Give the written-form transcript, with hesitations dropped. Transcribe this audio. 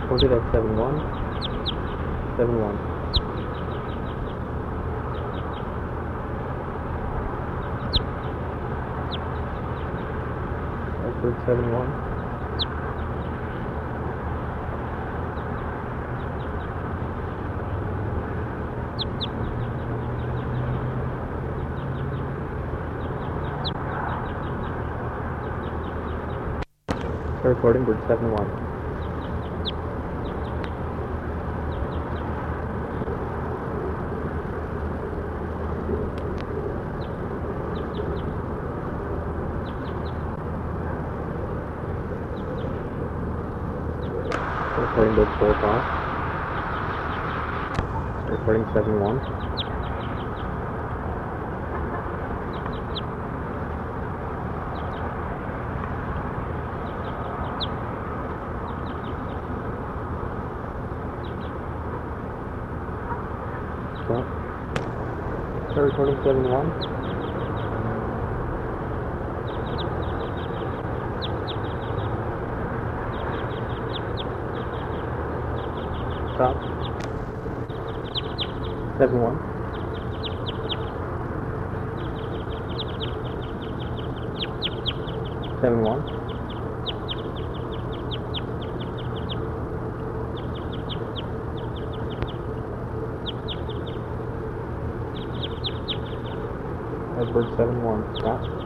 Quoted at 7-1. 7-1. Edward 7-1. Start recording, bird 7-1. Recording bird 4-5. Recording 7-1. Stop. Start recording 7-1. Stop. 7-1. Edward 7-1. Stop.